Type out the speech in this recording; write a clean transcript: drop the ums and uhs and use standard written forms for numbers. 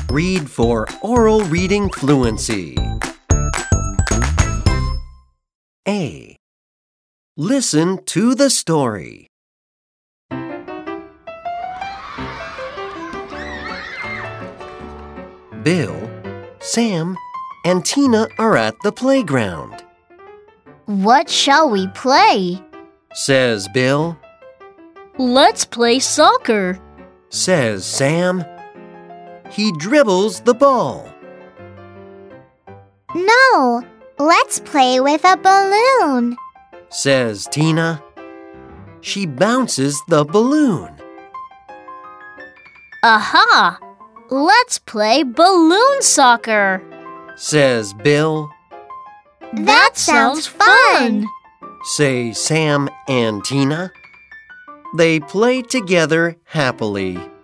Read for oral reading fluency. A. Listen to the story. Bill, Sam, and Tina are at the playground. What shall we play? Says Bill. Let's play soccer, Says Sam. He dribbles the ball. No, let's play with a balloon, Says Tina. She bounces the balloon. Aha! Let's play balloon soccer. Says Bill. That sounds fun. Say Sam and Tina. They play together happily.